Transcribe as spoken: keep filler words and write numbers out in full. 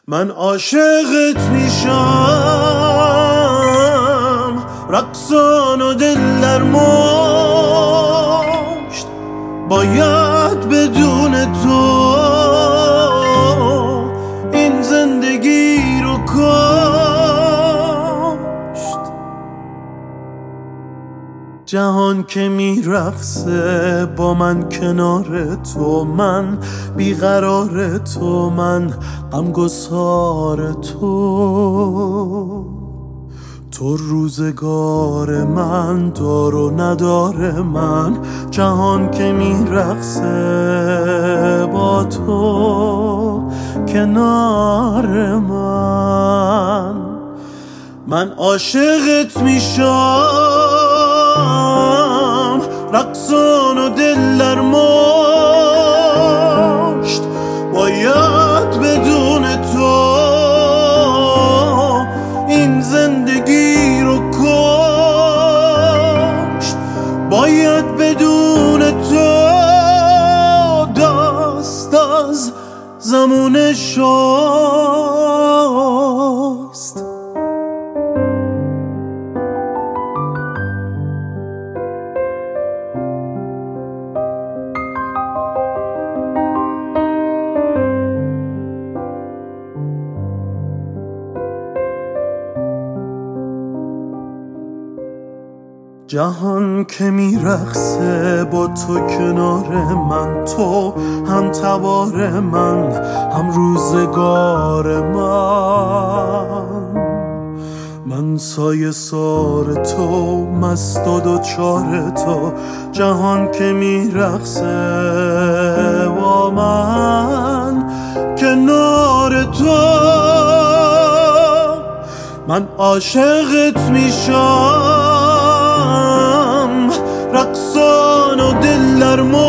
من عاشقت میشم، رقصان و دل در مشت، باید بدون تو این زندگی رو کشت. جهان که میرقصه با من کنار تو، من بیقرار تو، من غمگسار تو. تو روزگار من، دار و ندار من، جهان که میرقصه با تو کنار من. من عاشقت میشم، رقصان و دل در مشت، باید بدون تو این زندگی رو کشت. باید بدون تو دست از زمون شست. جهان که میرقصه با تو کنار من، تو هم تبار من، هم روزگار من. من سایه سار تو، مست و دوچار تو، جهان که میرقصه با من کنار تو. من عاشقت میشم، رقصان و دل در